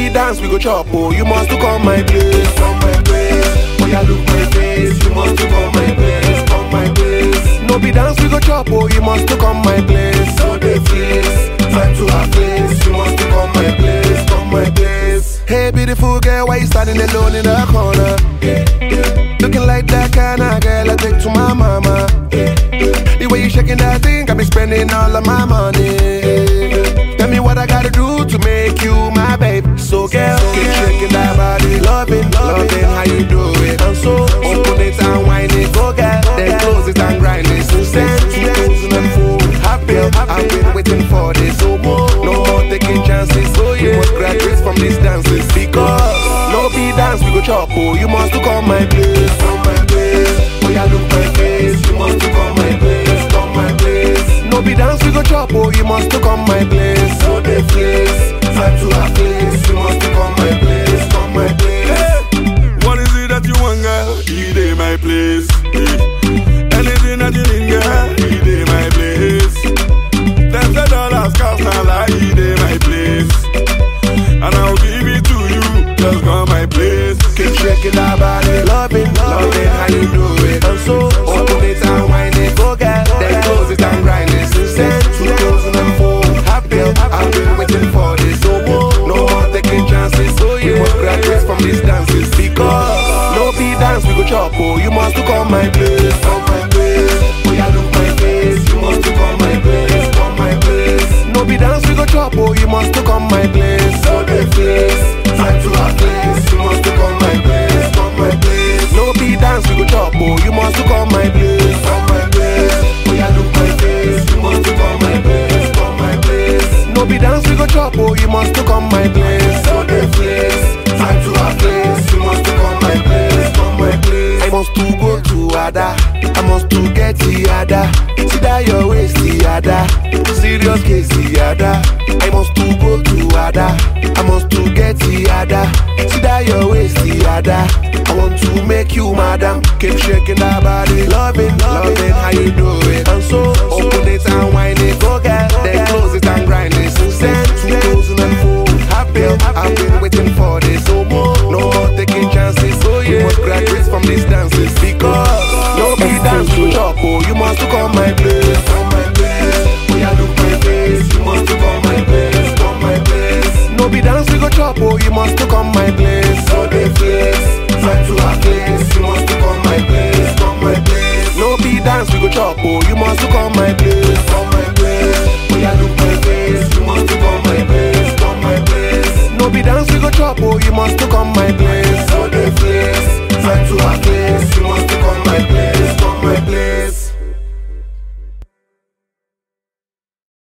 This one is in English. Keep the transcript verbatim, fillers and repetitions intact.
be dance, we go chop, oh. You must to come my place, come my place. Oh, yeah, look my face. You must to come my place, come my place. No be dance, we go chop, oh. You must to come my place. So they place, time to our place. You must to come my place, come my place. Hey, beautiful girl, why you standing alone in the corner? Looking like that kind of girl I take to my mama. The way you shaking that thing got me spending all of my money. Tell me what I gotta do to make you my babe. So girl, keep shaking that body, loving, loving how you do it. And so open it and wind it, go girl. Then close it and grind it. Since then, two thousand four, I've been, I've been waiting for this. So more, no more taking chances. So you must graduate from these dances because no be dance, we go chop, oh. You must to come my place, come my place. Oh, yeah, look my face. You must to come my place, come my place. No be dance, we go chop, oh. You must to come my place. So they place, time to our place. You must to come my place, come my place. Hey, what is it that you want, girl? It ain't my place. Hey. Anything that you need, girl, it ain't my place. Them say dollars cost now, like it ain't my place. And I'll give it to you, just come my place. Keep shaking that body, loving, loving how you do it. And so open it and wind it, go girl. Then close it and grind it. Since then, two thousand four, I've been, I've been waiting for this. So more, no more taking chances. So you must graduate from these dances because no be dance, we go chop, oh. You must to come my place, come my place. Oh, yeah, look my face. You must to come my place, come my place. No be dance, we go chop, oh. You must to come my place. So they place, time to our place. You must to come my place, come my place. No be dance, we go chop, oh. You must to come my place, come my place. Oh, yeah, look my face. You must to come my place, come my place. No be dance, we go chop, oh. You must to come my place. So they place, time to our place. You must to come my place, come my place. I must to go to Ada. I must to get the Ada. See that your waist, the Ada. Serious case, the Ada. I must to go to Ada. I must to get the Ada. See that your waist, the Ada. I want to make you madam. Keep shaking that body, loving, loving how you do it. And so open it and wind it, go girl. Then close it and grind it. Since then, two thousand four, I've been, I've been waiting for this. So more, no more taking chances. So you must graduate from these dances because no be dance, we chop, oh. You must to come my place, come my place. Oh, yeah, look my face. You must to come my place, come my place. No be dance, we go chop, oh. You must to come my place. So they place, time to our place. You must to come my place, come my place. No be dance, we go chop, oh. You must to come my place, come my place. Oh, yeah, look my face. You must to come my place, come my place. No be dance, we go chop, oh. You must to come my place. So they place, time to our place.